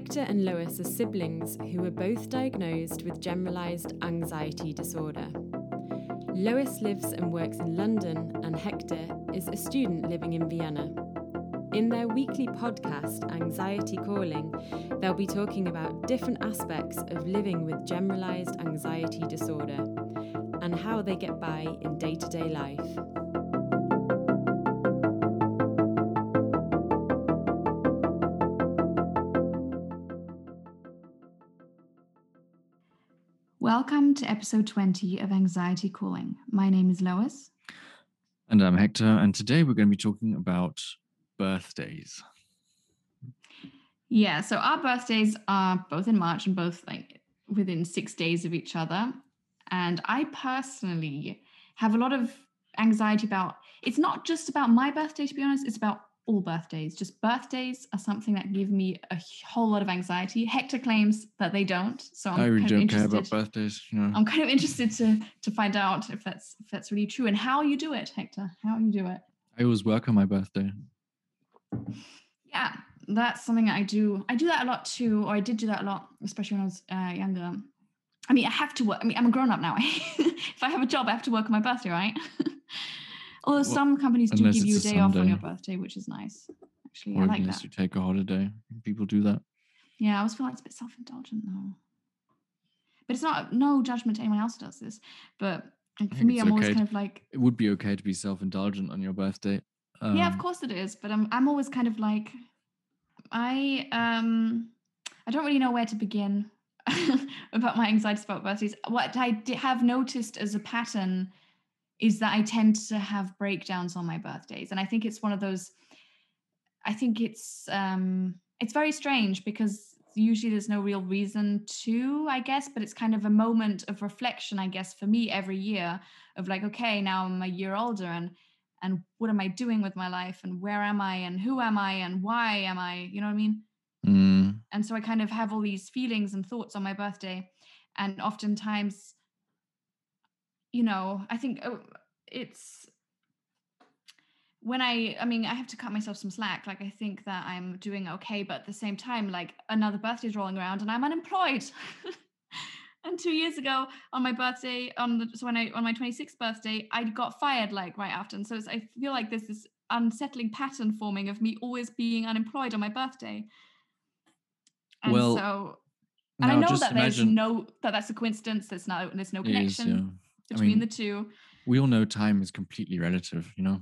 Hector and Lois are siblings who were both diagnosed with generalised anxiety disorder. Lois lives and works in London, and Hector is a student living in Vienna. In their weekly podcast, Anxiety Calling, they'll be talking about different aspects of living with generalised anxiety disorder and how they get by in day-to-day life. Welcome to episode 20 of Anxiety Calling. My name is Lois. And I'm Hector, and today we're going to be talking about birthdays. Yeah, so our birthdays are both in March and both within 6 days of each other. And I personally have a lot of anxiety about, it's not just about my birthday, to be honest, it's about all birthdays. Just birthdays are something that give me a whole lot of anxiety. Hector claims that they don't, so I really don't care about birthdays. I'm kind of interested to find out if that's really true and how you do it, Hector. How you do it. I always work on my birthday. Yeah, that's something I do. I do that a lot too, or I did do that a lot, especially when I was younger. I mean, I have to work. I mean, I'm a grown up now. If I have a job, I have to work on my birthday, right? Although some companies do give you a day off on your birthday, which is nice. Actually, I like that. Unless you take a holiday. People do that. Yeah, I always feel like it's a bit self-indulgent though. But it's not, no judgment to anyone else who does this. But for me, I'm always kind of like... It would be okay to be self-indulgent on your birthday. Yeah, of course it is. But I'm always kind of like... I don't really know where to begin about my anxieties about birthdays. What I have noticed as a pattern is that I tend to have breakdowns on my birthdays. And I think it's one of those, I think it's very strange because usually there's no real reason to, I guess, but it's kind of a moment of reflection, I guess, for me every year of like, okay, now I'm a year older and what am I doing with my life and where am I and who am I and why am I, you know what I mean? And so I kind of have all these feelings and thoughts on my birthday. And oftentimes, you know, I think it's when I have to cut myself some slack. Like I think that I'm doing okay, but at the same time, like another birthday is rolling around and I'm unemployed. And 2 years ago on my birthday, on my 26th birthday, I got fired like right after. And so I feel like there's this unsettling pattern forming of me always being unemployed on my birthday. And I know that that's a coincidence. There's no connection between the two. We all know time is completely relative, you know.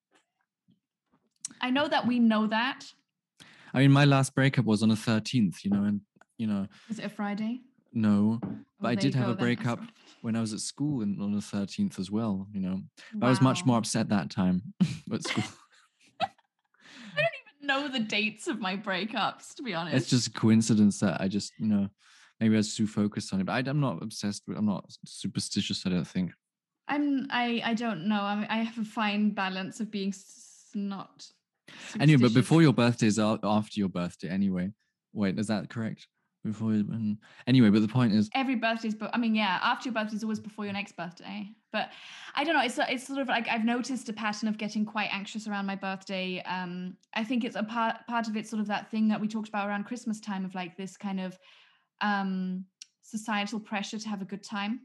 I know that we know that. I mean, my last breakup was on the 13th, you know, and you know. Was it a Friday? No, but I did have a breakup when I was at school and on the 13th as well, you know. Wow. I was much more upset that time at school. I don't even know the dates of my breakups, to be honest. It's just a coincidence that I just, you know, maybe I was too focused on it. But I'm not obsessed with, I'm not superstitious, I don't think. I don't know. I mean, I have a fine balance of being not anyway, but before your birthday is after your birthday anyway. Wait, is that correct? Anyway, but the point is every birthday's, but I mean, yeah, after your birthday is always before your next birthday. But I don't know, it's sort of like I've noticed a pattern of getting quite anxious around my birthday. I think it's a part of it, sort of that thing that we talked about around Christmas time of like this kind of societal pressure to have a good time.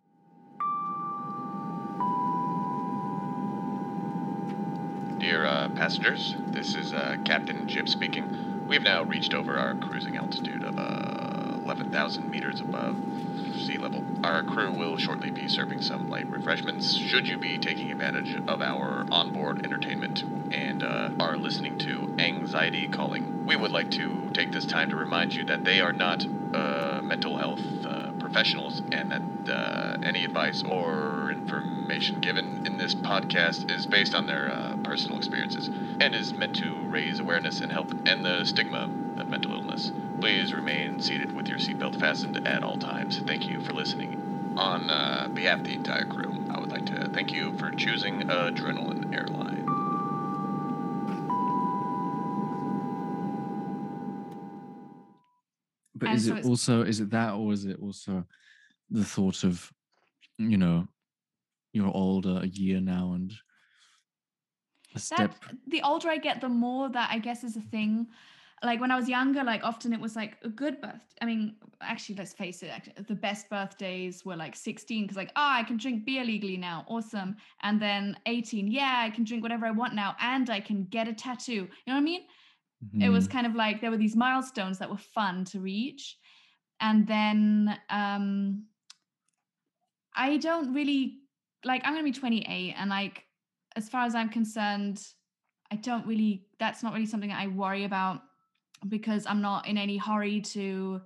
Dear passengers, this is Captain Jib speaking. We've now reached over our cruising altitude of 11,000 meters above sea level. Our crew will shortly be serving some light refreshments should you be taking advantage of our onboard entertainment and are listening to Anxiety Calling. We would like to take this time to remind you that they are not mental health professionals and that any advice or information given in this podcast is based on their personal experiences and is meant to raise awareness and help end the stigma of mental illness. Please remain seated with your seatbelt fastened at all times. Thank you for listening. On behalf of the entire crew, I would like to thank you for choosing Adrenaline Airline. But is it that, or is it also the thought of, you know, you're older a year now and a step? The older I get, the more that I guess is a thing. like when I was younger, like often it was like a good birthday. I mean, actually, let's face it, the best birthdays were like 16 because like, I can drink beer legally now. Awesome. And then 18, yeah, I can drink whatever I want now and I can get a tattoo. You know what I mean? Mm-hmm. It was kind of like there were these milestones that were fun to reach. And then I don't really, like, I'm going to be 28 and like, as far as I'm concerned, that's not really something I worry about because I'm not in any hurry to,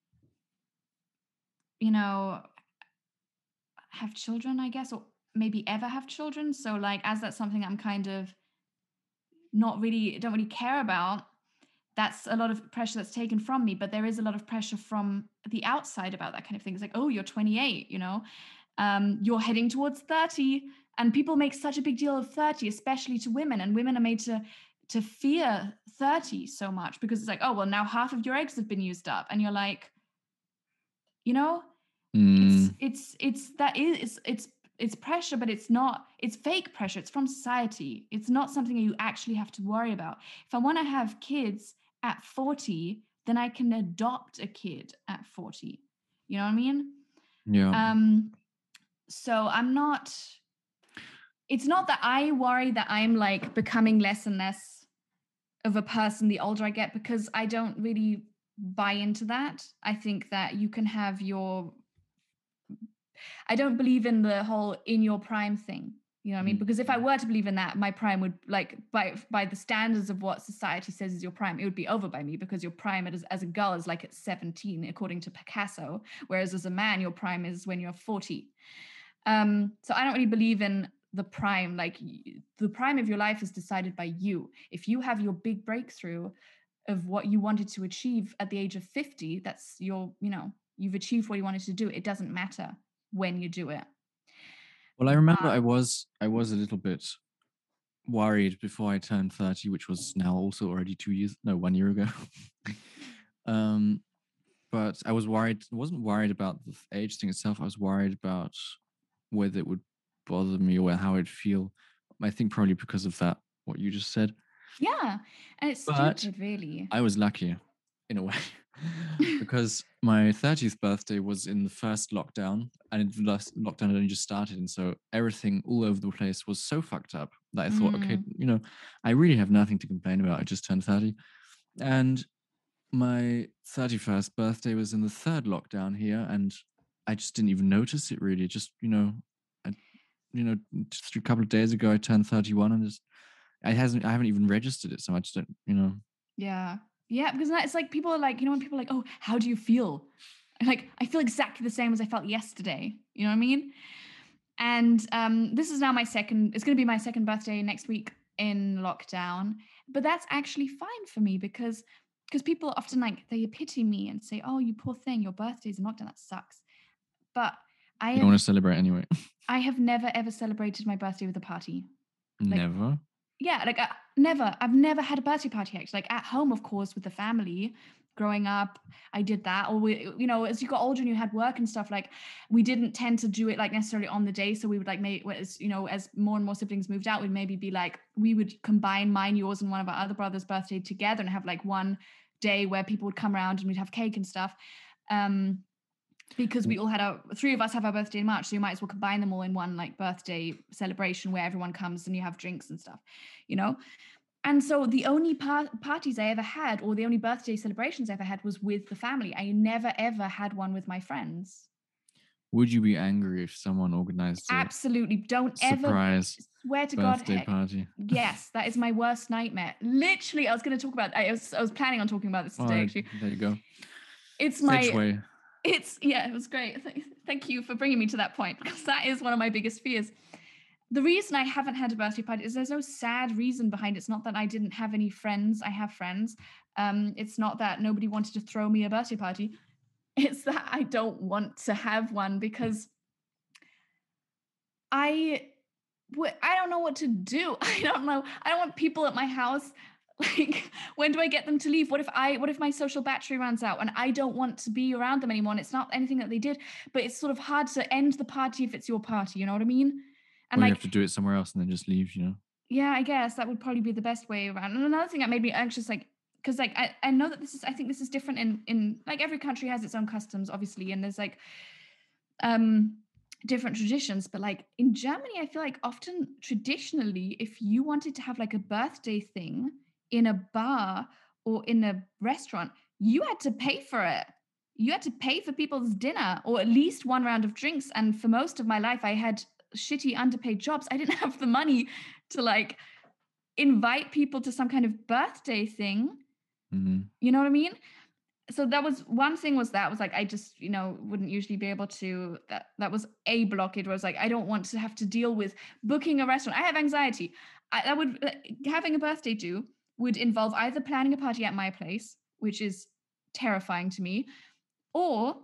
you know, have children, I guess, or maybe ever have children. So like, as that's something I'm kind of don't really care about, that's a lot of pressure that's taken from me. But there is a lot of pressure from the outside about that kind of thing. It's like, oh, you're 28, you know, you're heading towards 30. And people make such a big deal of 30, especially to women. And women are made to fear 30 so much because it's like, oh, well, now half of your eggs have been used up. And you're like, you know, it's pressure, but it's fake pressure. It's from society. It's not something you actually have to worry about. If I want to have kids at 40, then I can adopt a kid at 40. You know what I mean? Yeah. So it's not that I worry that I'm like becoming less and less of a person the older I get, because I don't really buy into that. I think that you can have I don't believe in the whole in your prime thing. You know what I mean? Because if I were to believe in that, my prime would, like, by the standards of what society says is your prime, it would be over by me, because your prime as a girl is like at 17, according to Picasso, whereas as a man, your prime is when you're 40. So I don't really believe in the prime. Like, the prime of your life is decided by you. If you have your big breakthrough of what you wanted to achieve at the age of 50, that's you've achieved what you wanted to do. It doesn't matter when you do it. Well, I remember I was a little bit worried before I turned 30, which was now also already 1 year ago. But I was worried. I wasn't worried about the age thing itself. I was worried about whether it would bother me or how it'd feel. I think probably because of that, what you just said. Yeah, and it's stupid, really. I was lucky in a way because my 30th birthday was in the first lockdown, and the last lockdown had only just started, and so everything all over the place was so fucked up that I thought, okay, I really have nothing to complain about. I just turned 30, and my 31st birthday was in the third lockdown here, and I just didn't even notice it really. Just just a couple of days ago I turned 31, and I haven't even registered it, so I just don't, Yeah, because it's like people are like, when people are like, oh, how do you feel? Like, I feel exactly the same as I felt yesterday. You know what I mean? And this is now it's going to be my second birthday next week in lockdown. But that's actually fine for me because people often, like, they pity me and say, oh, you poor thing, your birthday's in lockdown, that sucks. But you don't want to celebrate anyway. I have never, ever celebrated my birthday with a party. Never? Yeah, like never. I've never had a birthday party, actually. Like, at home, of course, with the family. Growing up, I did that. Or as you got older and you had work and stuff, like, we didn't tend to do it like necessarily on the day. So we would, like, as more and more siblings moved out, we'd maybe be like, we would combine mine, yours, and one of our other brothers' birthday together and have like one day where people would come around and we'd have cake and stuff. Because we all had three of us have our birthday in March, so you might as well combine them all in one, like, birthday celebration where everyone comes and you have drinks and stuff, And so the only parties I ever had, or the only birthday celebrations I ever had, was with the family. I never, ever had one with my friends. Would you be angry if someone organized Absolutely. Don't surprise ever swear to birthday God party? Yes, that is my worst nightmare. Literally, I was going to talk about. I was planning on talking about this today. Actually, there you go. It's my. It was great. Thank you for bringing me to that point, because that is one of my biggest fears. The reason I haven't had a birthday party is there's no sad reason behind it. It's not that I didn't have any friends. I have friends. It's not that nobody wanted to throw me a birthday party. It's that I don't want to have one because I don't know what to do. I don't know. I don't want people at my house. Like, when do I get them to leave? What if my social battery runs out and I don't want to be around them anymore? And it's not anything that they did, but it's sort of hard to end the party if it's your party. You know what I mean? And you have to do it somewhere else and then just leave, Yeah, I guess that would probably be the best way around. And another thing that made me anxious, like, because like I know that I think this is different in like every country has its own customs, obviously, and there's like different traditions, but like in Germany, I feel like often traditionally, if you wanted to have like a birthday thing in a bar or in a restaurant, you had to pay for it. You had to pay for people's dinner or at least one round of drinks. And for most of my life, I had shitty underpaid jobs. I didn't have the money to like invite people to some kind of birthday thing. You know what I mean? So that was one thing, was like I just, you know, wouldn't usually be able to, that was a blockade, where I was like, I don't want to have to deal with booking a restaurant. I have anxiety. Having a birthday do would involve either planning a party at my place, which is terrifying to me, or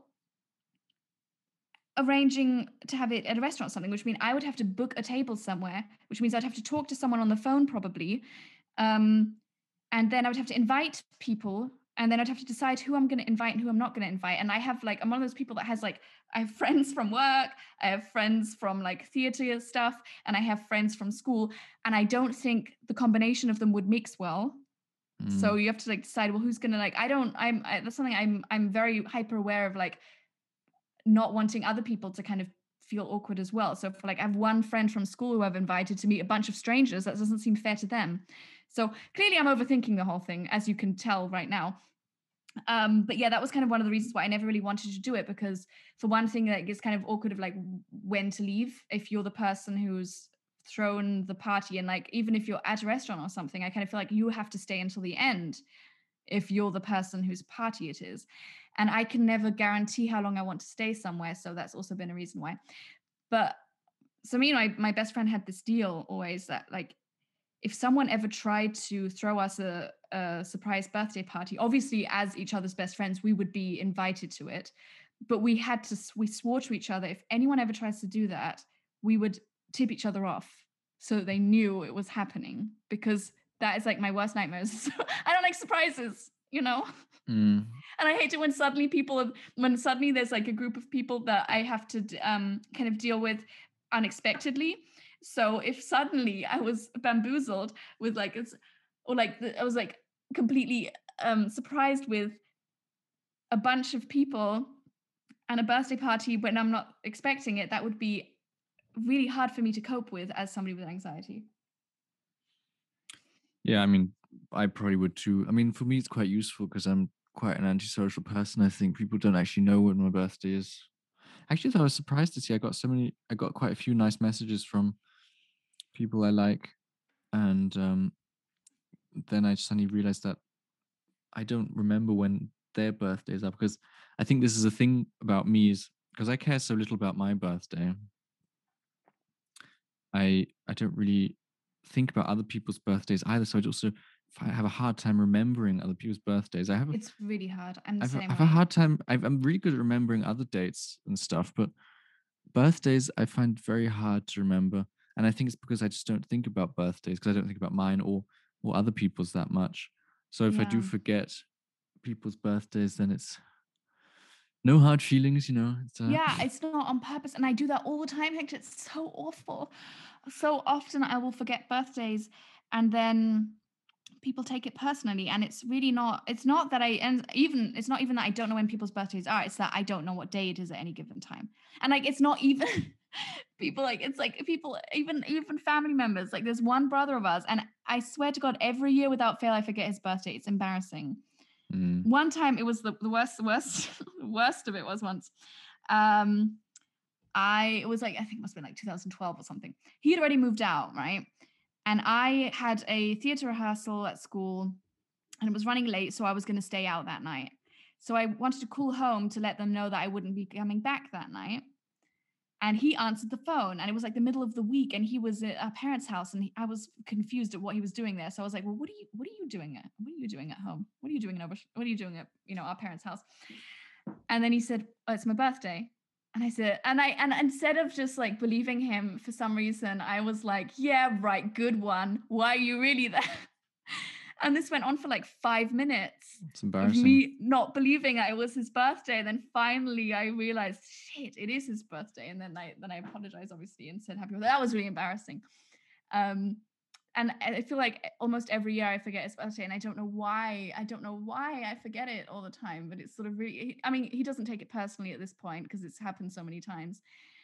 arranging to have it at a restaurant or something, which means I would have to book a table somewhere, which means I'd have to talk to someone on the phone probably. And then I would have to invite people, and then I'd have to decide who I'm going to invite and who I'm not going to invite. And I'm one of those people that has like, I have friends from work, I have friends from like theater stuff, and I have friends from school. And I don't think the combination of them would mix well. So you have to like decide, well, who's going to like, that's something I'm very hyper aware of, like not wanting other people to kind of feel awkward as well. So for like, I have one friend from school who I've invited to meet a bunch of strangers. That doesn't seem fair to them. So clearly I'm overthinking the whole thing, as you can tell right now. But yeah, that was kind of one of the reasons why I never really wanted to do it, because for one thing, like, it's kind of awkward of like when to leave if you're the person who's thrown the party. And like, even if you're at a restaurant or something, I kind of feel like you have to stay until the end if you're the person whose party it is. And I can never guarantee how long I want to stay somewhere. So that's also been a reason why. But so me and my best friend had this deal always that like, if someone ever tried to throw us a surprise birthday party, obviously as each other's best friends, we would be invited to it. But we swore to each other, if anyone ever tries to do that, we would tip each other off so that they knew it was happening, because that is like my worst nightmares. So I don't like surprises, you know? And I hate it when suddenly there's like a group of people that I have to kind of deal with unexpectedly. So if suddenly I was bamboozled with like, I was like completely surprised with a bunch of people and a birthday party when I'm not expecting it, that would be really hard for me to cope with as somebody with anxiety. Yeah, I mean, I probably would too. I mean, for me, it's quite useful because I'm quite an antisocial person. I think people don't actually know when my birthday is. Actually, I was surprised to see I got quite a few nice messages from people I like, and then I suddenly realized that I don't remember when their birthdays are, because I think this is a thing about me, is because I care so little about my birthday. I don't really think about other people's birthdays either. So I have a hard time remembering other people's birthdays. It's really hard. I'm the I same have way. a hard time. I'm really good at remembering other dates and stuff, but birthdays I find very hard to remember. And I think it's because I just don't think about birthdays, because I don't think about mine or other people's that much. So if I do forget people's birthdays, then it's no hard feelings, you know. It's not on purpose. And I do that all the time, Hector. It's so awful. So often I will forget birthdays, and then people take it personally. And it's really not, it's not even that I don't know when people's birthdays are. It's that I don't know what day it is at any given time. And like, it's not even people, like, it's like people, even family members. Like, there's one brother of ours, and I swear to God, every year without fail, I forget his birthday. It's embarrassing. One time it was the worst the worst of it was once. It was like, I think it must have been like 2012 or something. He had already moved out, right? And I had a theater rehearsal at school, and it was running late, so I was going to stay out that night. So I wanted to call home to let them know that I wouldn't be coming back that night. And he answered the phone, and it was like the middle of the week, and he was at our parents' house, and I was confused at what he was doing there. So I was like, well, what are you doing at home? What are you doing at, our parents' house? And then he said, oh, it's my birthday. And I said, and instead of just like believing him, for some reason, I was like, yeah, right, good one. Why are you really there? And this went on for like 5 minutes. It's embarrassing. Of me not believing it was his birthday. And then finally I realized, shit, it is his birthday. And then I apologized, obviously, and said happy birthday. That was really embarrassing. And and I feel like almost every year I forget his birthday, and I don't know why I forget it all the time, but it's sort of really, I mean, he doesn't take it personally at this point because it's happened so many times.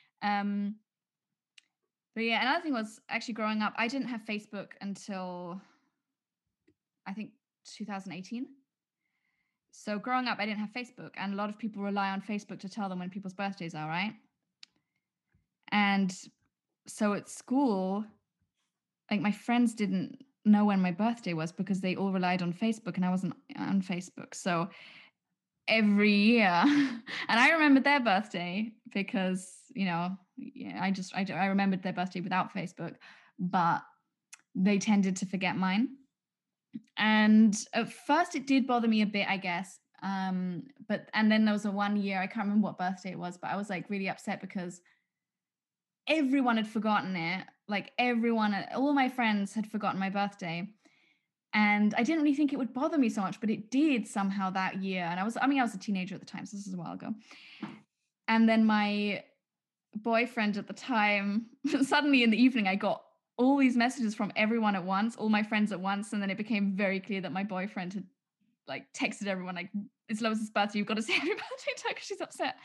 But yeah, another thing was actually growing up, I didn't have Facebook until I think 2018. So growing up, I didn't have Facebook, and a lot of people rely on Facebook to tell them when people's birthdays are, right? And so at school, like my friends didn't know when my birthday was because they all relied on Facebook, and I wasn't on Facebook. So every year, and I remembered their birthday because, you know, yeah, I remembered their birthday without Facebook, but they tended to forget mine. And at first it did bother me a bit, I guess. And then there was a 1 year, I can't remember what birthday it was, but I was like really upset because everyone had forgotten it. Like all my friends had forgotten my birthday. And I didn't really think it would bother me so much, but it did somehow that year. And I was a teenager at the time, so this is a while ago. And then my boyfriend at the time, suddenly in the evening, I got all these messages from everyone at once, all my friends at once. And then it became very clear that my boyfriend had like texted everyone like, it's Lois's birthday, you've got to say happy birthday to her because she's upset.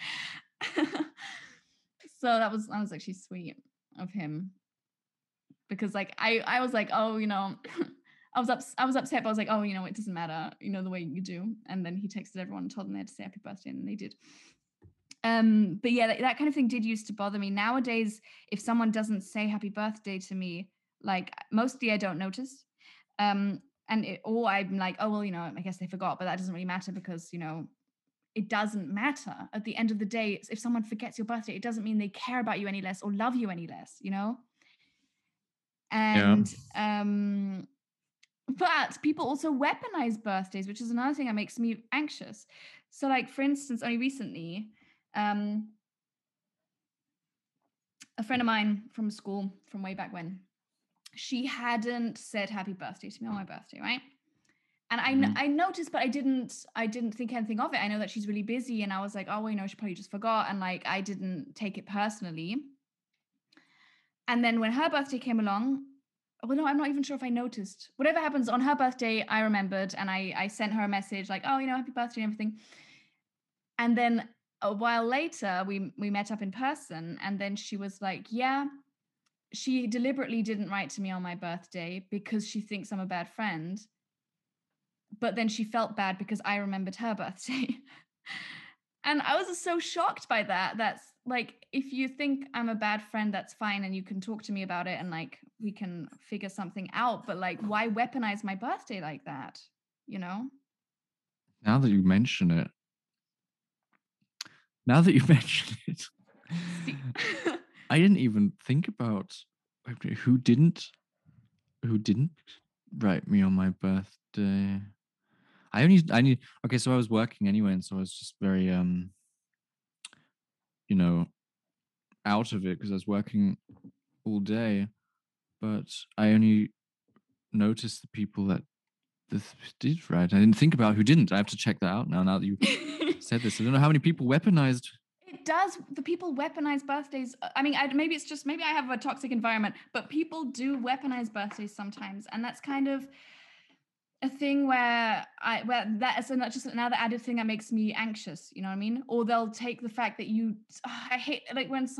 So that was actually sweet of him, because like I was like, oh, you know, I was upset, but I was like, oh, you know, it doesn't matter, you know, the way you do. And then he texted everyone and told them they had to say happy birthday, and they did. But yeah, that kind of thing did used to bother me. Nowadays, if someone doesn't say happy birthday to me, like mostly I don't notice. Or I'm like, oh, well, you know, I guess they forgot, but that doesn't really matter because, you know, it doesn't matter. At the end of the day, if someone forgets your birthday, it doesn't mean they care about you any less or love you any less, you know? And, but people also weaponize birthdays, which is another thing that makes me anxious. So like, for instance, only recently, a friend of mine from school from way back when, she hadn't said happy birthday to me on my birthday, right? And I noticed, but I didn't think anything of it. I know that she's really busy, and I was like, oh, well, you know, she probably just forgot, and like I didn't take it personally. And then when her birthday came along, well, no, I'm not even sure if I noticed. Whatever happens on her birthday, I remembered, and I sent her a message like, oh, you know, happy birthday and everything. And then a while later, we met up in person, and then she was like, yeah, she deliberately didn't write to me on my birthday because she thinks I'm a bad friend. But then she felt bad because I remembered her birthday. And I was just so shocked by that. That's like, if you think I'm a bad friend, that's fine. And you can talk to me about it and like, we can figure something out. But like, why weaponize my birthday like that? You know? Now that you mention it, I didn't even think about who didn't write me on my birthday. Okay, so I was working anyway, and so I was just very you know, out of it because I was working all day. But I only noticed the people that this did write. I didn't think about who didn't. I have to check that out now that you said this. I don't know how many people weaponized. It does. The people weaponize birthdays. I mean, maybe I have a toxic environment, but people do weaponize birthdays sometimes, and that's kind of a thing where that is just another added thing that makes me anxious, you know what I mean? Or they'll take the fact that I hate like when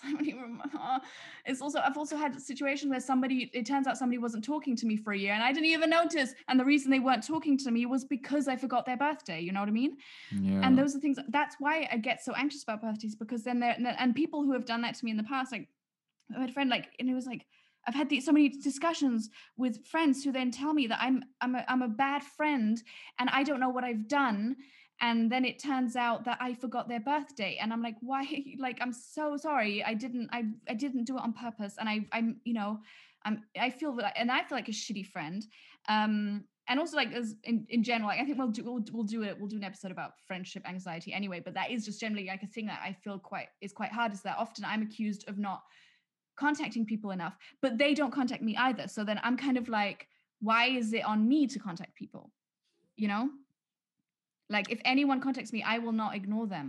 I've also had situations where it turns out somebody wasn't talking to me for a year and I didn't even notice, and the reason they weren't talking to me was because I forgot their birthday, you know what I mean? Yeah. And those are things, that's why I get so anxious about birthdays, because then and people who have done that to me in the past, like I had a friend and it was like, I've had so many discussions with friends who then tell me that I'm a bad friend and I don't know what I've done. And then it turns out that I forgot their birthday. And I'm like, why? Like, I'm so sorry. I didn't do it on purpose. And I feel like a shitty friend. And also like as in general, like, I think we'll do an episode about friendship anxiety anyway, but that is just generally like a thing that I feel is quite hard, is that often I'm accused of not contacting people enough, but they don't contact me either. So then I'm kind of like, why is it on me to contact people? You know, like if anyone contacts me, I will not ignore them.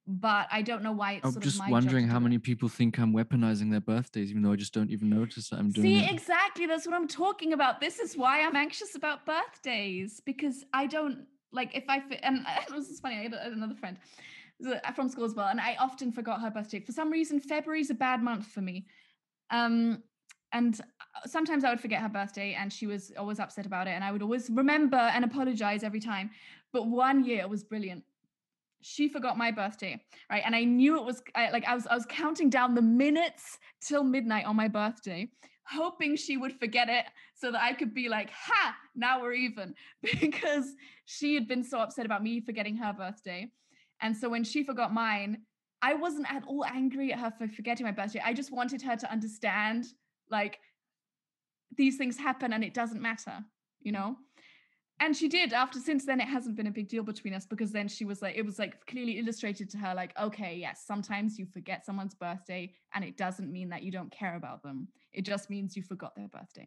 but I don't know why it's I'm sort just of my wondering job to how do many it. people think I'm weaponizing their birthdays, even though I just don't even notice that I'm doing See, it. exactly. That's what I'm talking about. This is why I'm anxious about birthdays, because I don't like if and this is funny. I had another friend from school as well, and I often forgot her birthday. For some reason, February's a bad month for me. And sometimes I would forget her birthday, and she was always upset about it, and I would always remember and apologize every time. But one year it was brilliant. She forgot my birthday, right? And I knew it was I was counting down the minutes till midnight on my birthday, hoping she would forget it so that I could be like, ha, now we're even, because she had been so upset about me forgetting her birthday. And so when she forgot mine, I wasn't at all angry at her for forgetting my birthday. I just wanted her to understand, like, these things happen and it doesn't matter, you know? And she did. Since then, it hasn't been a big deal between us, because then she was like, it was like clearly illustrated to her, like, okay, yes, sometimes you forget someone's birthday and it doesn't mean that you don't care about them. It just means you forgot their birthday.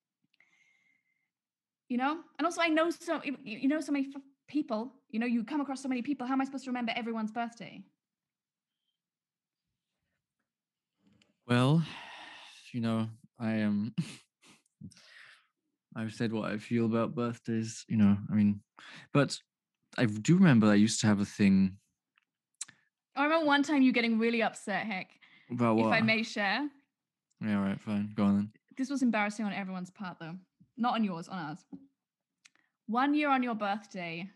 You know? And also I know so many people, you know, you come across so many people. How am I supposed to remember everyone's birthday? Well, you know, I am. I've said what I feel about birthdays, you know, I mean, but I do remember I used to have a thing I remember one time you getting really upset, Heck, about if what? I may share. Yeah, right, fine. Go on then. This was embarrassing on everyone's part, though. Not on yours, on ours. 1 year on your birthday,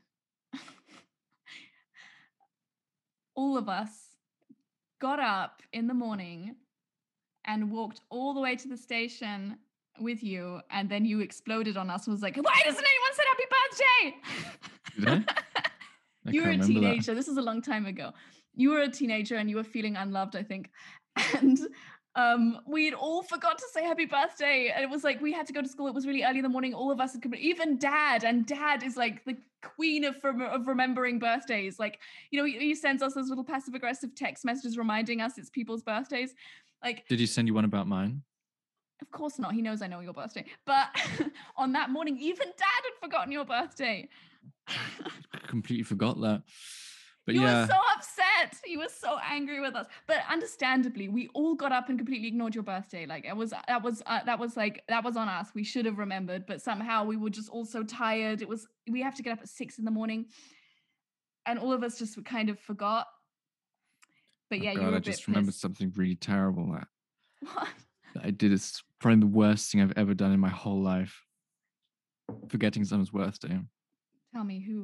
all of us got up in the morning and walked all the way to the station with you, and then you exploded on us and was like, why doesn't anyone say happy birthday? Did I? You were a can't remember that. teenager. This is a long time ago. You were a teenager and you were feeling unloved, I think. And we'd all forgot to say happy birthday. And it was like, we had to go to school. It was really early in the morning. All of us, even Dad, and Dad is like the queen of remembering birthdays. Like, you know, he sends us those little passive aggressive text messages reminding us it's people's birthdays. Like, did he send you one about mine? Of course not. He knows I know your birthday. But on that morning, even Dad had forgotten your birthday. Completely forgot that. But you yeah, were so upset. You were so angry with us. But understandably, we all got up and completely ignored your birthday. Like that was on us. We should have remembered, but somehow we were just all so tired. We have to get up at 6 a.m, and all of us just kind of forgot. But yeah, God, you were I a bit just remembered pissed. something really terrible that What? I did. It's probably the worst thing I've ever done in my whole life. Forgetting someone's birthday. Tell me who.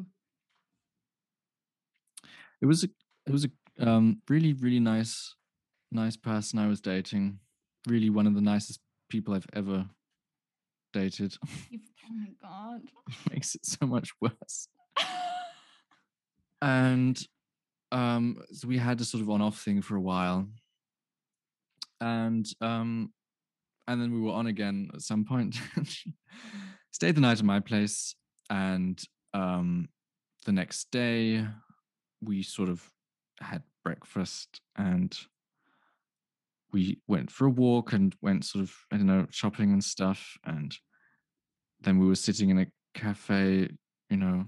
It was a really, really nice person I was dating. Really one of the nicest people I've ever dated. Oh my God. It makes it so much worse. And so we had a sort of on-off thing for a while. And then we were on again at some point. Stayed the night at my place, and the next day we sort of had breakfast and we went for a walk and went sort of, I don't know, shopping and stuff. And then we were sitting in a cafe, you know,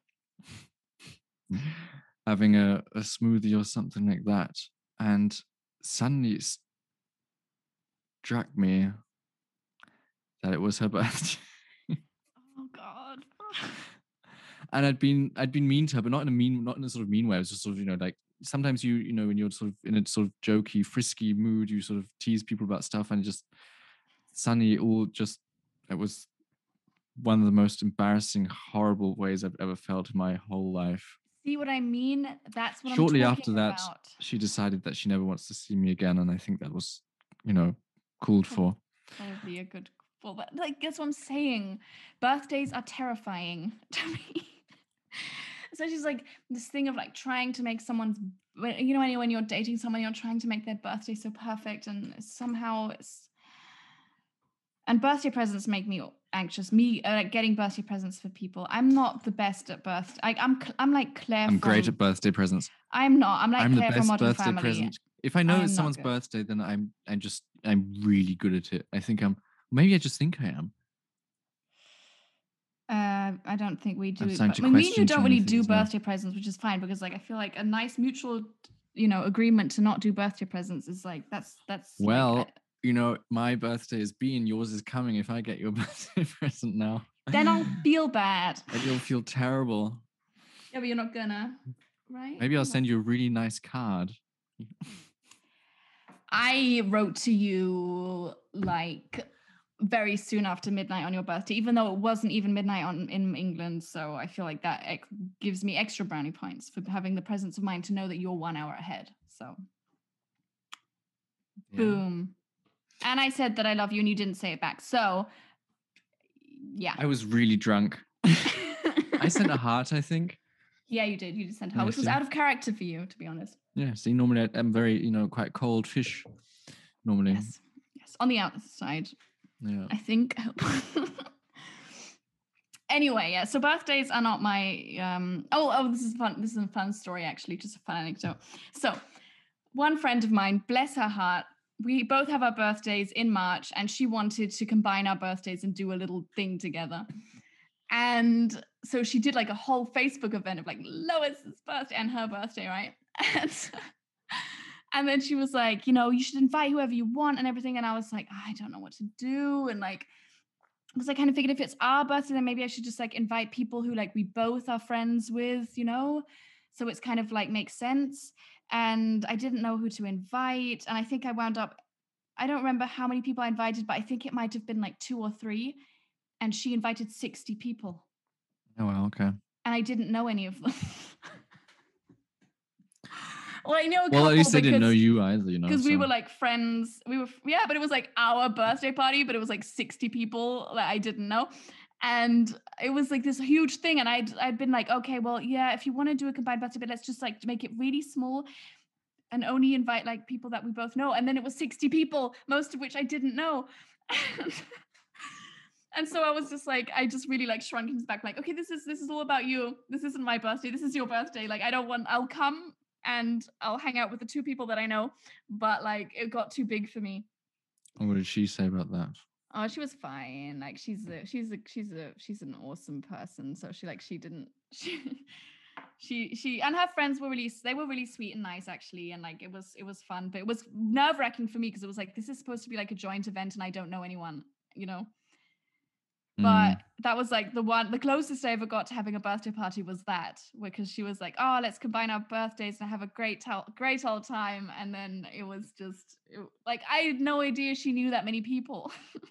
having a smoothie or something like that. And suddenly it struck me that it was her birthday. Oh God. And I'd been mean to her, but not in a sort of mean way. It was just sort of, you know, like sometimes you know, when you're sort of in a sort of jokey, frisky mood, you sort of tease people about stuff, and just suddenly it was one of the most embarrassing, horrible ways I've ever felt in my whole life. See what I mean? That's what Shortly I'm talking after that, about. she decided that she never wants to see me again, and I think that was, you know, called for. Probably a good. Well, but like that's what I'm saying. Birthdays are terrifying to me. So she's like this thing of like trying to make someone's, you know, when you're dating someone, you're trying to make their birthday so perfect, and somehow it's. And birthday presents make me anxious. Getting birthday presents for people. I'm not the best at birthday. I'm like Claire. I'm great at birthday presents. I'm not. I'm like I'm Claire the from best Modern birthday Family. present. If I know it's someone's birthday, then I'm really good at it. I think maybe I just think I am. I don't think we do. I'm starting to me and you question don't too really many do things now. birthday presents, which is fine because like I feel like a nice mutual, agreement to not do birthday presents is like that's Well, like, you know, my birthday is being, yours is coming. If I get your birthday present now, then I'll feel bad. and you'll feel terrible. Yeah, but you're not gonna, right? Maybe I'll send you a really nice card. I wrote to you like very soon after midnight on your birthday, even though it wasn't even midnight in England. So I feel like that gives me extra brownie points for having the presence of mind to know that you're 1 hour ahead. So Yeah. boom. And I said that I love you and you didn't say it back. So yeah. I was really drunk. I sent a heart, I think. Yeah, you did. You just sent her, Yeah, which was see? out of character for you, to be honest. Yeah, see, normally I'm very, quite cold fish. Normally. Yes. On the outside, Yeah. I think. Anyway, yeah. So birthdays are not my. This is fun. This is a fun story, actually. Just a fun anecdote. So, one friend of mine, bless her heart, we both have our birthdays in March, and she wanted to combine our birthdays and do a little thing together. And so she did like a whole Facebook event of like Lois's birthday and her birthday, right? And then she was like, you should invite whoever you want and everything. And I was like, I don't know what to do. And like, because I kind of figured if it's our birthday, then maybe I should just like invite people who like we both are friends with, so it's kind of like makes sense. And I didn't know who to invite. And I think I wound up, I don't remember how many people I invited, but I think it might have been like 2 or 3. And she invited 60 people. Oh, well, okay. And I didn't know any of them. Well, I know a couple. Well, at least they didn't know you either, Because we were like friends. But it was like our birthday party, but it was like 60 people that I didn't know. And it was like this huge thing. And I'd been like, okay, well, yeah, if you want to do a combined birthday, but let's just like make it really small and only invite like people that we both know. And then it was 60 people, most of which I didn't know. And so I was just like, I just really like shrunk into back, like, okay, this is all about you. This isn't my birthday. This is your birthday. Like, I'll come and I'll hang out with the 2 people that I know. But like, it got too big for me. And what did she say about that? Oh, she was fine. Like, she's an awesome person. So she and her friends were really sweet and nice, actually. And like, it was fun, but it was nerve-wracking for me because it was like, this is supposed to be like a joint event and I don't know anyone, But that was like the closest I ever got to having a birthday party was that, because she was like, oh, let's combine our birthdays and have a great old time. And then it was just like, I had no idea she knew that many people.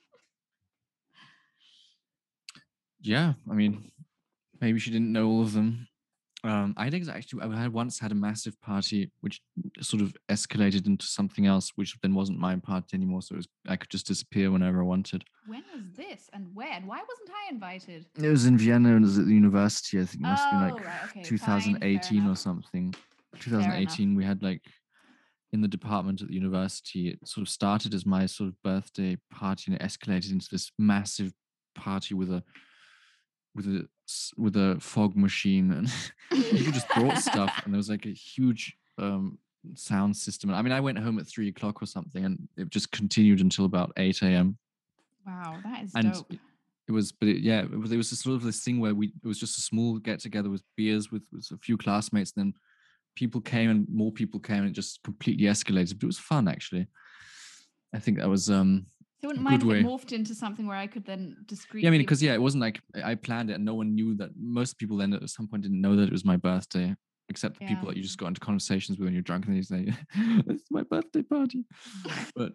Yeah, I mean, maybe she didn't know all of them. I think actually I once had a massive party which sort of escalated into something else, which then wasn't my party anymore. So I could just disappear whenever I wanted. When was this and where? And why wasn't I invited? It was in Vienna and it was at the university. I think it must have been like right, okay, 2018 or fine, something. 2018, we had like in the department at the university, it sort of started as my sort of birthday party and it escalated into this massive party with a fog machine, and people just brought stuff, and there was like a huge sound system. I mean, I went home at 3 o'clock or something, and it just continued until about 8 a.m. Wow, that is dope. It was just sort of this thing where it was just a small get together with beers with a few classmates, and then people came and more people came, and it just completely escalated. But it was fun, actually. I think that was So I wouldn't mind if it morphed into something where I could then discreetly... Yeah, I mean, because it wasn't like I planned it and no one knew that. Most people then at some point didn't know that it was my birthday, except the people that you just got into conversations with when you're drunk and you say, it's my birthday party. But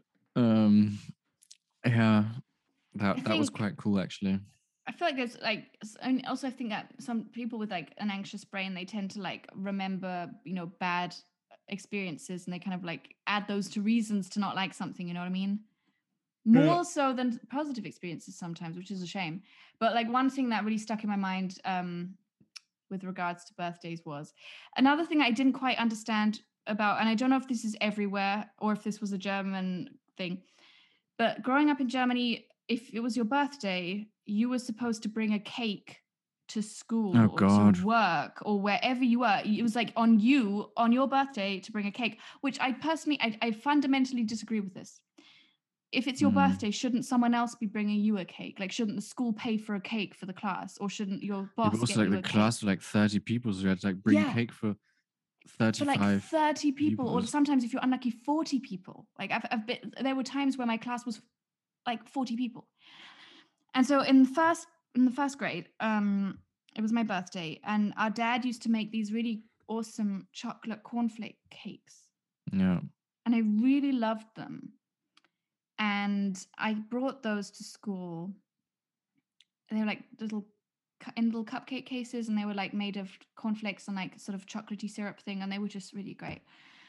yeah, that was quite cool, actually. I feel like there's like, and also I think that some people with like an anxious brain, they tend to like remember, bad experiences, and they kind of like add those to reasons to not like something, you know what I mean? More so than positive experiences sometimes, which is a shame. But like one thing that really stuck in my mind with regards to birthdays was another thing I didn't quite understand about, and I don't know if this is everywhere or if this was a German thing, but growing up in Germany, if it was your birthday, you were supposed to bring a cake to school or to work or wherever you were. It was like on your birthday to bring a cake, which I personally, I fundamentally disagree with this. if it's your birthday, shouldn't someone else be bringing you a cake? Like, shouldn't the school pay for a cake for the class, or shouldn't your boss But also get like you the a class cake? was like 30 people, so you had to like bring Yeah. cake for For like 35 30 people, or was- sometimes if you're unlucky, 40 people. Like I've been, there were times where my class was like 40 people. And so in the first grade, it was my birthday, and our dad used to make these really awesome chocolate cornflake cakes, Yeah. and I really loved them. And I brought those to school. They were like in little cupcake cases, and they were like made of cornflakes and like sort of chocolatey syrup thing, and they were just really great.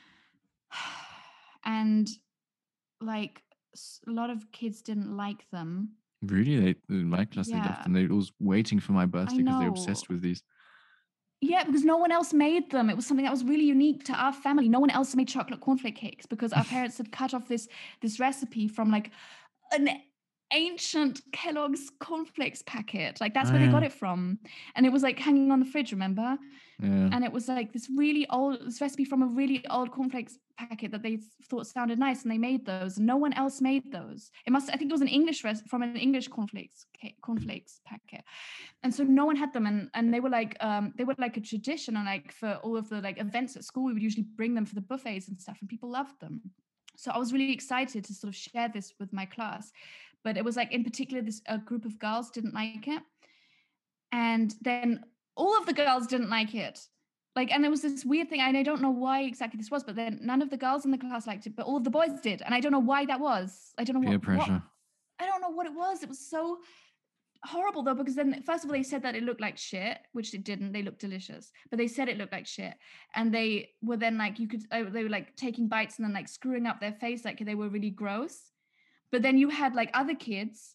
And like a lot of kids didn't like them. Really? In my class, they loved Yeah. them. They was waiting for my birthday because they're know. obsessed with these. Yeah, because no one else made them. It was something that was really unique to our family. No one else made chocolate cornflake cakes because our parents had cut off this recipe from like an ancient Kellogg's cornflakes packet. Like that's where they got it from. And it was like hanging on the fridge, remember? Yeah. And it was like this recipe from a really old cornflakes packet that they thought sounded nice, and they made those. And no one else made those. I think it was an English from an English cornflakes packet. And so no one had them, and they were like a tradition, and like for all of the like events at school, we would usually bring them for the buffets and stuff, and people loved them. So I was really excited to sort of share this with my class. But it was like, in particular, a group of girls didn't like it. And then all of the girls didn't like it. Like, and there was this weird thing, and I don't know why exactly this was, but then none of the girls in the class liked it, but all of the boys did. And I don't know why that was. I don't know Peer pressure. I don't know what it was. It was so horrible though, because then first of all, they said that it looked like shit, which it didn't. They looked delicious, but they said it looked like shit. And they were then like, they were like taking bites and then like screwing up their face, like they were really gross. But then you had like other kids.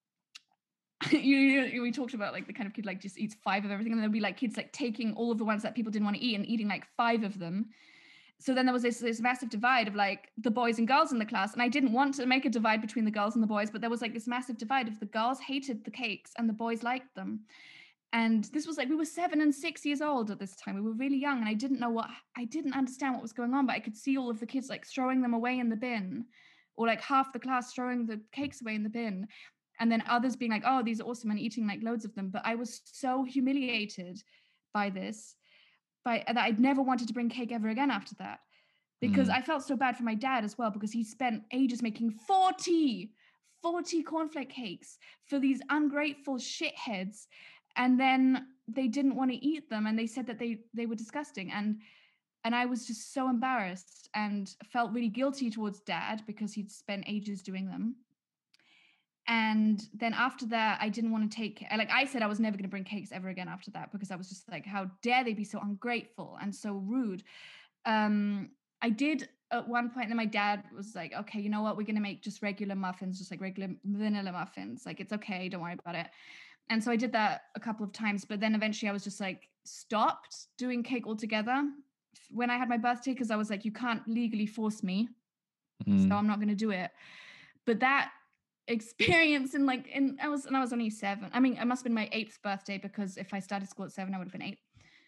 We talked about like the kind of kid like just eats 5 of everything, and there'll be like kids like taking all of the ones that people didn't want to eat and eating like 5 of them. So then there was this massive divide of like the boys and girls in the class, and I didn't want to make a divide between the girls and the boys, but there was like this massive divide of the girls hated the cakes and the boys liked them. And this was like, we were 7 and 6 years old at this time. We were really young, and I didn't understand what was going on, but I could see all of the kids like throwing them away in the bin, or like half the class throwing the cakes away in the bin. And then others being like, oh, these are awesome, and eating like loads of them. But I was so humiliated by this, that I'd never wanted to bring cake ever again after that. Because I felt so bad for my dad as well, because he spent ages making 40 cornflake cakes for these ungrateful shitheads. And then they didn't want to eat them, and they said that they were disgusting. And I was just so embarrassed and felt really guilty towards Dad because he'd spent ages doing them. And then after that, I didn't want to take, like I said, I was never going to bring cakes ever again after that, because I was just like, how dare they be so ungrateful and so rude. I did at one point, and then my dad was like, okay, you know what? We're going to make just regular muffins, just like regular vanilla muffins. Like, it's okay. Don't worry about it. And so I did that a couple of times, but then eventually I was just like stopped doing cake altogether when I had my birthday, because I was like, you can't legally force me. So I'm not going to do it. But that experience I was only 7. I mean, it must have been my 8th birthday, because if I started school at 7, I would have been 8.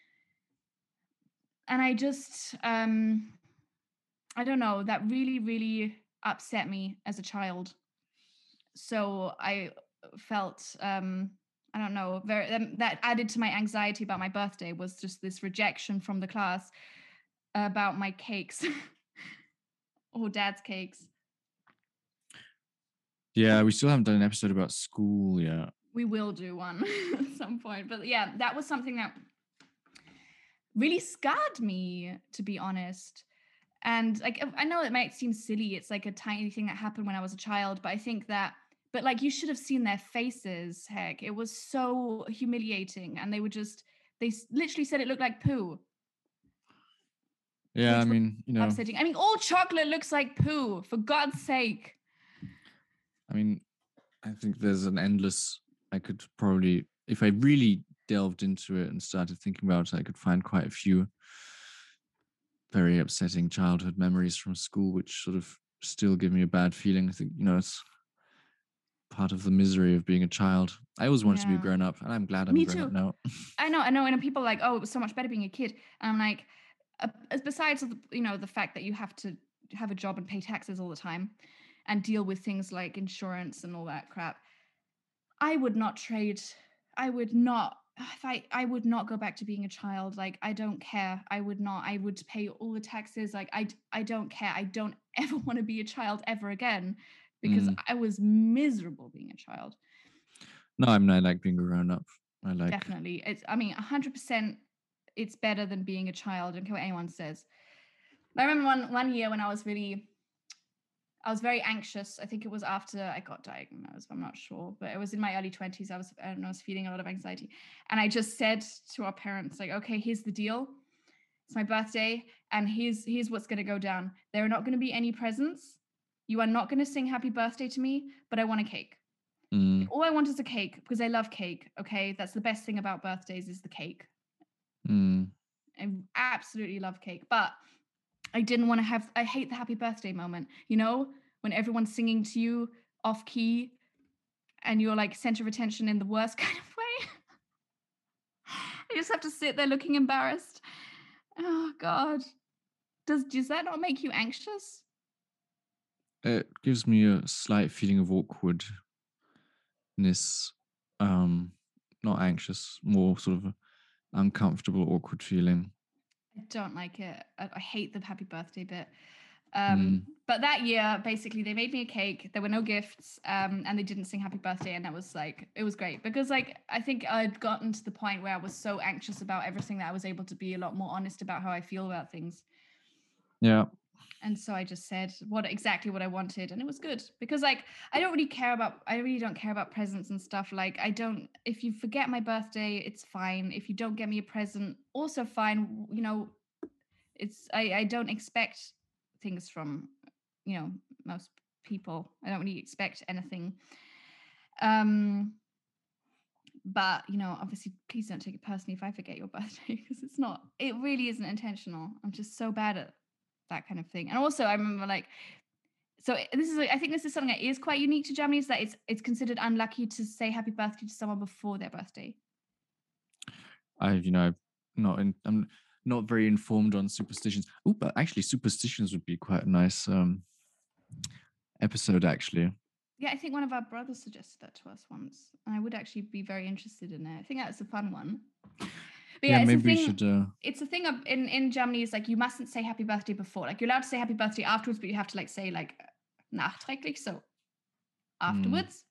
And I just, I don't know, that really, really upset me as a child. So I felt, I don't know, that added to my anxiety about my birthday, was just this rejection from the class about my cakes or Dad's cakes. Yeah, we still haven't done an episode about school yet. We will do one at some point. But yeah, that was something that really scarred me, to be honest. And like, I know it might seem silly. It's like a tiny thing that happened when I was a child, but I think that, but like, you should have seen their faces. Heck, it was so humiliating. And they literally said it looked like poo. Yeah, I mean, upsetting. I mean, all chocolate looks like poo, for God's sake. I mean, I think there's I could probably, if I really delved into it and started thinking about it, I could find quite a few very upsetting childhood memories from school, which sort of still give me a bad feeling. I think, it's part of the misery of being a child. I always wanted to be grown up, and I'm glad I'm grown up now. I know. And people are like, oh, it was so much better being a kid. And I'm like, besides, the fact that you have to have a job and pay taxes all the time, and deal with things like insurance and all that crap. I would not go back to being a child. Like, I don't care. I would pay all the taxes. Like, I don't care. I don't ever want to be a child ever again, because I was miserable being a child. No, I mean, I like being grown up. I like. Definitely. 100% it's better than being a child. I don't care what anyone says. I remember one year when I was very anxious. I think it was after I got diagnosed. I'm not sure, but it was in my early 20s. I was feeling a lot of anxiety. And I just said to our parents, like, okay, here's the deal. It's my birthday, and here's what's going to go down. There are not going to be any presents. You are not going to sing happy birthday to me, but I want a cake. All I want is a cake, because I love cake. Okay, that's the best thing about birthdays, is the cake. I absolutely love cake, but I didn't want to I hate the happy birthday moment, you know, when everyone's singing to you off key and you're like center of attention in the worst kind of way. You just have to sit there looking embarrassed. Oh God. Does that not make you anxious? It gives me a slight feeling of awkwardness. Not anxious, more sort of uncomfortable, awkward feeling. I don't like it. I hate the happy birthday bit. But that year, basically, they made me a cake. There were no gifts, and they didn't sing happy birthday. And that was like, it was great, because like, I think I'd gotten to the point where I was so anxious about everything that I was able to be a lot more honest about how I feel about things. Yeah. And so I just said exactly what I wanted, and it was good, because like, I really don't care about presents and stuff. Like, if you forget my birthday, it's fine. If you don't get me a present, also fine. You know, I don't expect things from, you know, most people. I don't really expect anything. But, you know, obviously, please don't take it personally if I forget your birthday, because it really isn't intentional. I'm just so bad at that kind of thing. And also, I remember like, so I think this is something that is quite unique to Germany, is that it's considered unlucky to say happy birthday to someone before their birthday. I'm not very informed on superstitions. Oh, but actually, superstitions would be quite a nice episode, actually. Yeah, I think one of our brothers suggested that to us once, and I would actually be very interested in it. I think that's a fun one. But yeah, maybe we should. It's a thing in Germany, is like, you mustn't say happy birthday before. Like, you're allowed to say happy birthday afterwards, but you have to like say like nachträglich, so afterwards.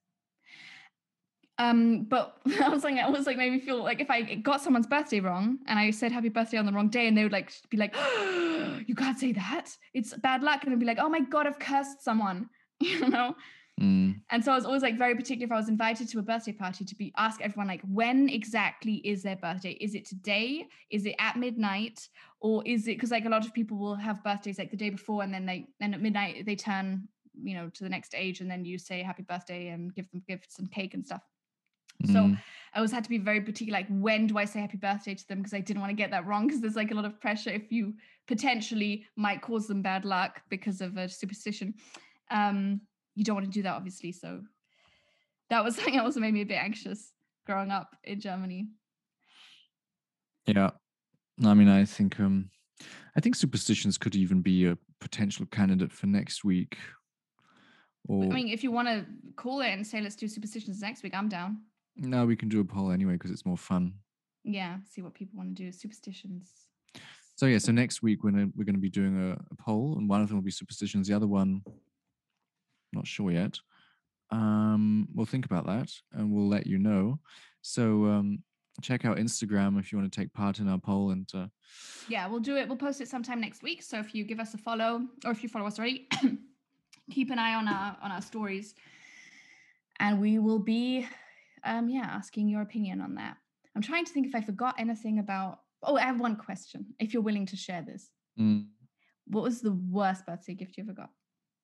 But I was like made me feel like if I got someone's birthday wrong and I said happy birthday on the wrong day, and they would like be like, oh, you can't say that, it's bad luck, and I'd be like, oh my God, I've cursed someone, you know. And so I was always like very particular, if I was invited to a birthday party, to ask everyone like, when exactly is their birthday? Is it today? Is it at midnight? Or is it, because like a lot of people will have birthdays like the day before, and then at midnight they turn, you know, to the next age, and then you say happy birthday and give them gifts and cake and stuff. So I always had to be very particular, like, when do I say happy birthday to them? Because I didn't want to get that wrong, because there's like a lot of pressure if you potentially might cause them bad luck because of a superstition. You don't want to do that, obviously. So that was something that also made me a bit anxious growing up in Germany. Yeah. I mean, I think superstitions could even be a potential candidate for next week. Or, I mean, if you want to call it and say, let's do superstitions next week, I'm down. No, we can do a poll anyway, because it's more fun. Yeah, see what people want to do. Superstitions. So yeah, so next week we're going to be doing a poll, and one of them will be superstitions. The other one, not sure yet. We'll think about that, and we'll let you know. So check out Instagram if you want to take part in our poll. And yeah, we'll do it. We'll post it sometime next week. So if you give us a follow, or if you follow us already, keep an eye on our stories, and we will be asking your opinion on that. I'm trying to think if I forgot anything about. Oh, I have one question, if you're willing to share this. What was the worst birthday gift you ever got?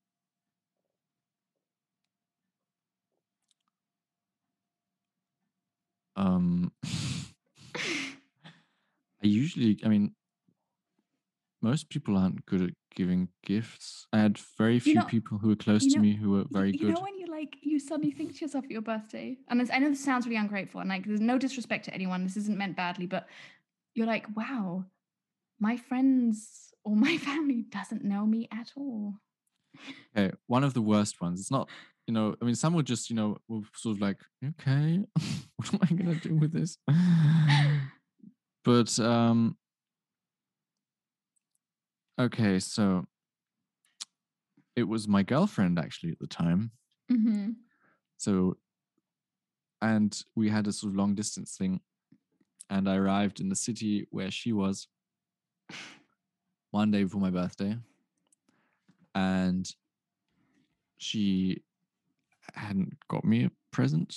Most people aren't good at giving gifts. I had very few people who were close to me who were very good. You know when you suddenly think to yourself at your birthday, and I know this sounds really ungrateful, and like, there's no disrespect to anyone, this isn't meant badly, but you're like, wow, my friends or my family doesn't know me at all. Okay, one of the worst ones. It's not, I mean, some would just, will sort of like, okay, what am I gonna do with this? But okay, so it was my girlfriend actually at the time. Mm-hmm. So, and we had a sort of long distance thing, and I arrived in the city where she was one day before my birthday, and she hadn't got me a present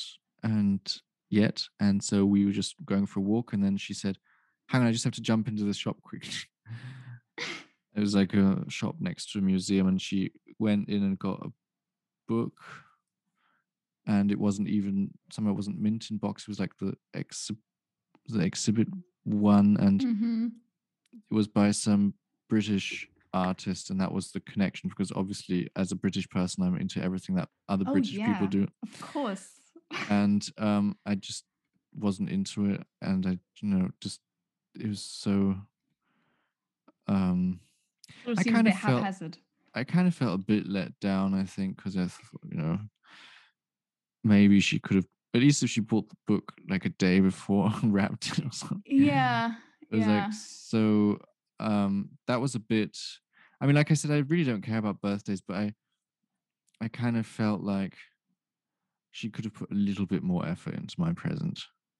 and so we were just going for a walk, and then she said, hang on, I just have to jump into the shop quickly. It was like a shop next to a museum, and she went in and got a book, and it wasn't even, somehow it wasn't mint in box, it was like the exhibit one, and Mm-hmm. it was by some British artist, and that was the connection, because obviously as a British person I'm into everything that other British people do, of course. and I just wasn't into it, and I just, it was so Sort of I seems a kind bit of felt haphazard. a bit let down, I think, because I thought, maybe she could have, at least if she bought the book like a day before wrapped it or something. Yeah. It was like, so that was a bit, I mean, like I said, I really don't care about birthdays, but I kind of felt like she could have put a little bit more effort into my present.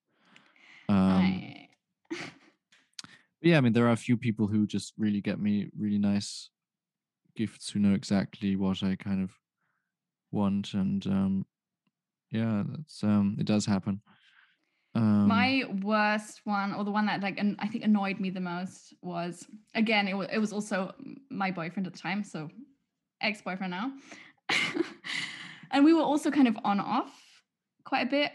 Yeah, I mean, there are a few people who just really get me really nice gifts, who know exactly what I kind of want, and yeah, that's it does happen. My worst one, or the one that like I think annoyed me the most, was, again, it was also my boyfriend at the time, so ex-boyfriend now. And we were also kind of on off quite a bit.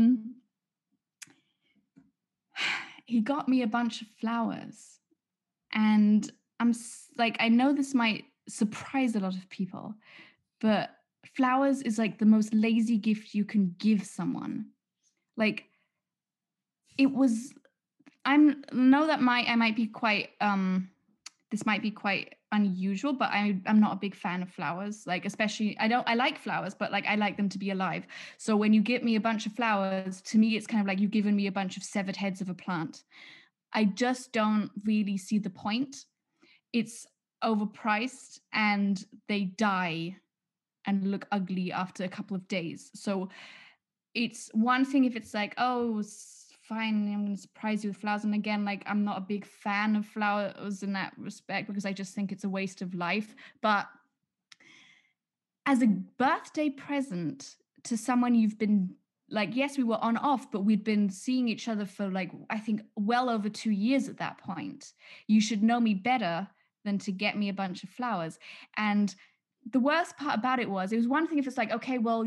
He got me a bunch of flowers, and like, I know this might surprise a lot of people, but flowers is like the most lazy gift you can give someone. Like, it was, I know that I might be quite this might be quite unusual, but I'm not a big fan of flowers. Like, especially, I like flowers, but like I like them to be alive. So when you give me a bunch of flowers, to me it's kind of like you've given me a bunch of severed heads of a plant. I just don't really see the point. It's overpriced and they die and look ugly after a couple of days. So it's one thing if it's like, oh, fine, I'm going to surprise you with flowers. And again, like, I'm not a big fan of flowers in that respect, because I just think it's a waste of life. But as a birthday present to someone you've been, like, yes, we were on off, but we'd been seeing each other for, like, I think well over 2 years at that point. You should know me better than to get me a bunch of flowers. And the worst part about it was one thing if it's like, okay, well,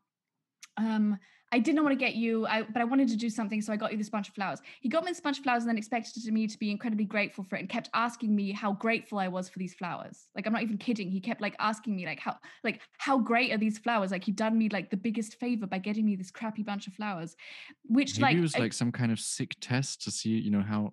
I didn't want to get you, but I wanted to do something, so I got you this bunch of flowers. He got me this bunch of flowers and then expected me to be incredibly grateful for it, and kept asking me how grateful I was for these flowers. Like, I'm not even kidding. He kept like asking me how great are these flowers? Like, he'd done me like the biggest favor by getting me this crappy bunch of flowers, which maybe it was like some kind of sick test to see, how.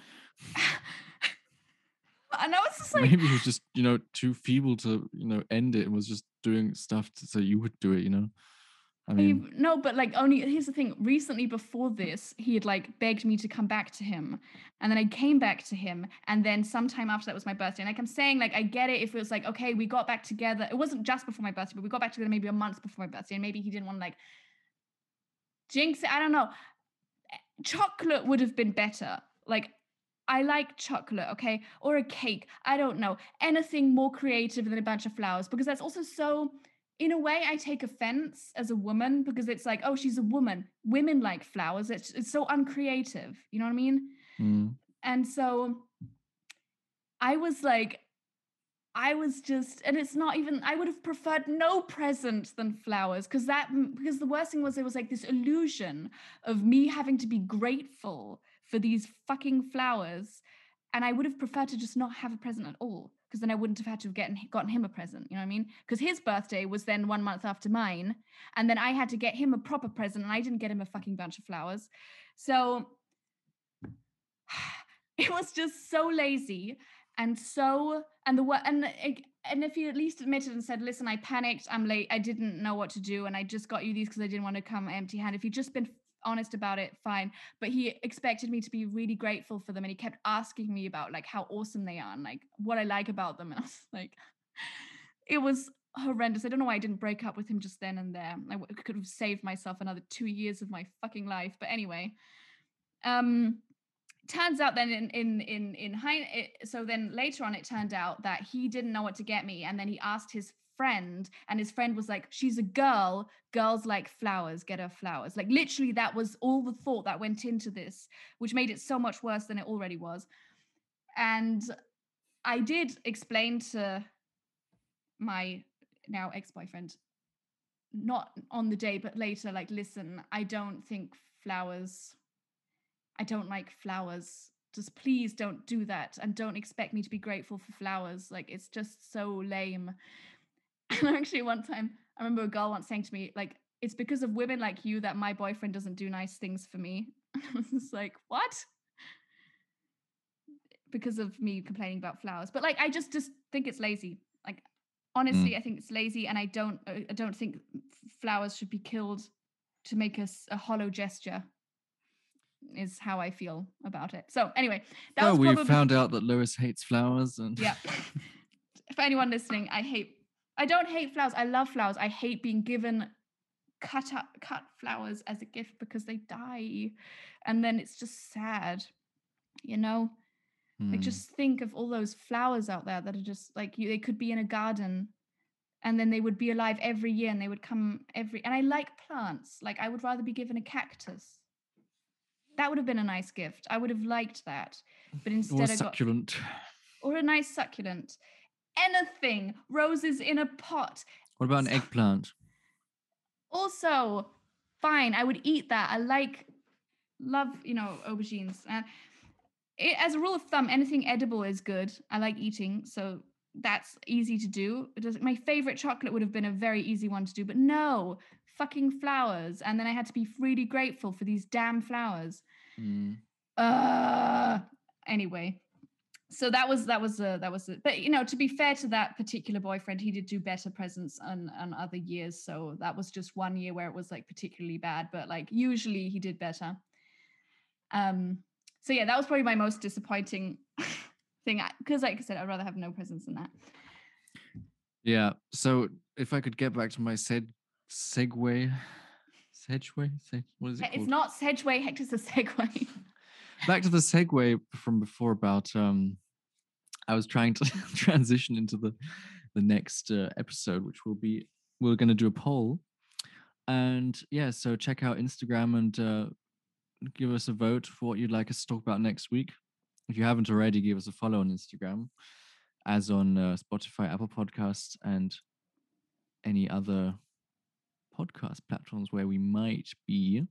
And I was just like, maybe he was just, too feeble to, end it, and was just doing stuff so you would do it, I mean, no, but like, only, here's the thing. Recently, before this, he had like begged me to come back to him, and then I came back to him, and then sometime after that was my birthday. And like I'm saying, like, I get it if it was like, okay, we got back together. It wasn't just before my birthday, but we got back together maybe a month before my birthday, and maybe he didn't want to like jinx it. I don't know. Chocolate would have been better. Like, I like chocolate, okay, or a cake. I don't know, anything more creative than a bunch of flowers, because that's also so. In a way, I take offense as a woman, because it's like, oh, she's a woman. Women like flowers. It's so uncreative. You know what I mean? Mm. And so I was like, and it's not even, I would have preferred no present than flowers, because the worst thing was, there was like this illusion of me having to be grateful for these fucking flowers. And I would have preferred to just not have a present at all, because then I wouldn't have had to have gotten him a present, you know what I mean? Because his birthday was then 1 month after mine, and then I had to get him a proper present, and I didn't get him a fucking bunch of flowers. So it was just so lazy, and and if he at least admitted and said, listen, I panicked, I'm late, I didn't know what to do, and I just got you these because I didn't want to come empty-handed. If he'd just been honest about it, fine. But he expected me to be really grateful for them, and he kept asking me about like how awesome they are and like what I like about them. And I was like, it was horrendous. I don't know why I didn't break up with him just then and there. I could have saved myself another 2 years of my fucking life. But anyway, turns out then so then later on it turned out that he didn't know what to get me, and then he asked his friend, and his friend was like, she's a girl, girls like flowers, get her flowers. Like literally that was all the thought that went into this, which made it so much worse than it already was. And I did explain to my now ex-boyfriend, not on the day but later, like, listen, I don't like flowers, just please don't do that, and don't expect me to be grateful for flowers, like it's just so lame. And actually one time I remember a girl once saying to me, like, it's because of women like you that my boyfriend doesn't do nice things for me. And I was just like, what? Because of me complaining about flowers. But like I just think it's lazy. Like honestly, I think it's lazy, and I don't think flowers should be killed to make us a hollow gesture, is how I feel about it. So anyway, that was we probably... found out that Lois hates flowers, and yeah. For anyone listening, I don't hate flowers. I love flowers. I hate being given cut flowers as a gift because they die, and then it's just sad, you know. Like just think of all those flowers out there that are just like they could be in a garden, and then they would be alive every year, and they would come and I like plants. Like I would rather be given a cactus. That would have been a nice gift. I would have liked that. But instead I got succulent. Or a nice succulent. Anything. Roses in a pot. What about an eggplant? Also, fine. I would eat that. I love, aubergines. As a rule of thumb, anything edible is good. I like eating, so that's easy to do. My favorite chocolate would have been a very easy one to do, but no, fucking flowers. And then I had to be really grateful for these damn flowers. Anyway, so that was it. But to be fair to that particular boyfriend, he did do better presents on other years. So that was just one year where it was like particularly bad, but like usually he did better. So yeah, that was probably my most disappointing thing, because like I said, I'd rather have no presents than that. Yeah. So if I could get back to my Segway, what is it called? It's not Sedgway, Hector's a Segway. Back to the segue from before about I was trying to transition into the next episode, which we're going to do a poll, and yeah, so check out Instagram and give us a vote for what you'd like us to talk about next week. If you haven't already, give us a follow on Instagram, as on Spotify, Apple Podcasts, and any other podcast platforms where we might be.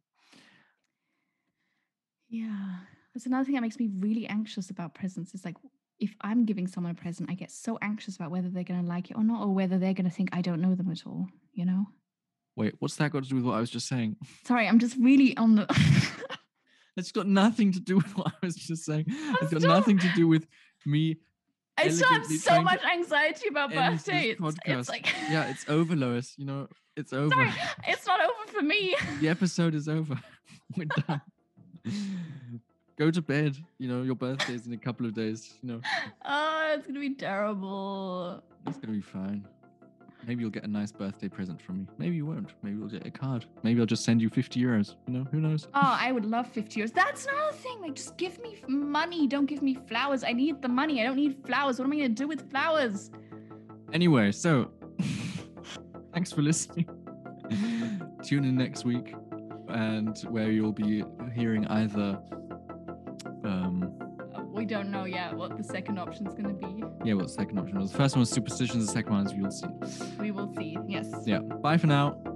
Yeah, that's another thing that makes me really anxious about presents. Is like, if I'm giving someone a present, I get so anxious about whether they're going to like it or not, or whether they're going to think I don't know them at all, you know? Wait, what's that got to do with what I was just saying? Sorry, I'm just really on the... It's got nothing to do with what I was just saying. It's got nothing to do with me. I still have so much anxiety about birthdays. It's like... Yeah, it's over, Lois. It's over. Sorry, it's not over for me. The episode is over. We're done. Go to bed. Your birthday's in a couple of days. Oh, it's gonna be terrible. It's gonna be fine. Maybe you'll get a nice birthday present from me. Maybe you won't. Maybe you'll get a card. Maybe I'll just send you 50 euros. Who knows? Oh, I would love 50 euros. That's another thing. Like, just give me money. Don't give me flowers. I need the money. I don't need flowers. What am I going to do with flowers? Anyway, so thanks for listening. Tune in next week, and where you'll be hearing either... we don't know yet what the second option is going to be. Yeah, what the second option was. The first one was superstitions. The second one is we will see. We will see, yes. Yeah. Bye for now.